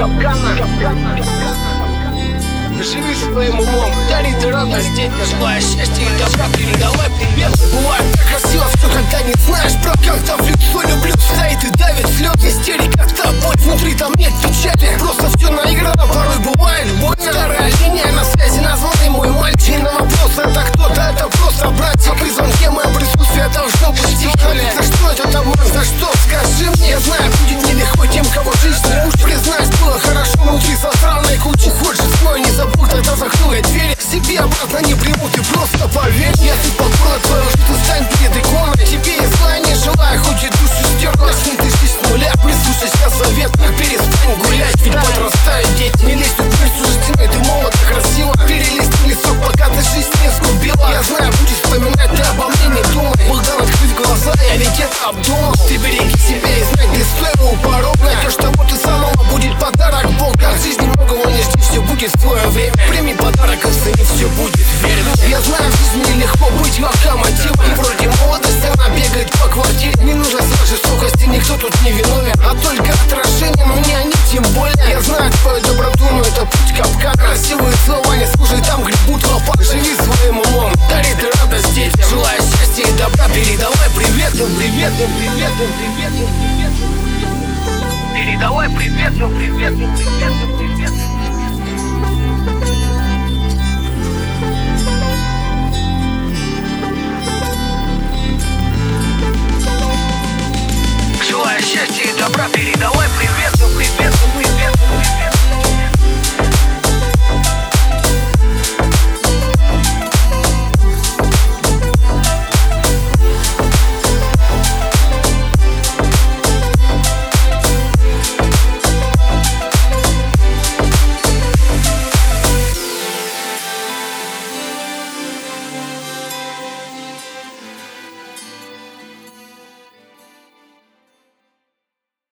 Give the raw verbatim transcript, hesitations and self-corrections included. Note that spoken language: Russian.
капкана. Живи своим умом, дарит радость детям, желая счастья и добра, передавай привет. Бывает так красиво все, когда не знаешь про как-то в лицо люблю. Стоит и давит слез, истерика, как-то боль. Внутри там нет печати, просто все наиграно. Порой бывает больно. Старая линия на связи, названный мой мальчик. И на вопрос, это кто-то, это просто братья. При звонке мое присутствие должно быть тихо. За что этот обман, за что, скажи мне. Я знаю, будет нелегко тем, кого жизнь не уж. Признаюсь, было хорошо внутри со странной кучей. Хочешь свой, не забудь. Тогда закрыл я двери, себе обратно не приму, ты просто поверь. Если покоя твою, что ты стань перед иконой. Тебе и зла не желаю, хоть и душу стерла. С ним ты здесь с нуля, прислушайся совет. Перестань гулять, ведь подрастают дети. Не лезь тут в суждены, ты молодо, красиво. Перелистни листок, пока ты жизнь не сгубила. Я знаю, будешь вспоминать, ты обо мне не думай. Был дан открыть глаза, я ведь это обдумал. Ты береги себя и знай, ты своего у порог. Найдешь того ты самого, будет подарок Бога. От жизни многого не жди, все будет в твое время. Прими подарок, оцени, все будет верно. Я знаю, в жизни нелегко быть локомотивом. Вроде молодости, она бегает по квартире. Не нужно сразу жестокости, никто тут не виновен, а только отражение, но не они тем более. Я знаю твою доброту, но это путь капкан. Красивые слова не служат там, где будут лопат. Живи своим умом, дарит радость детям, желаю счастья и добра, передавай привет, ну привет, ну привет, ну привет, ну привет. Передавай привет, ну привет, ну привет, ну привет.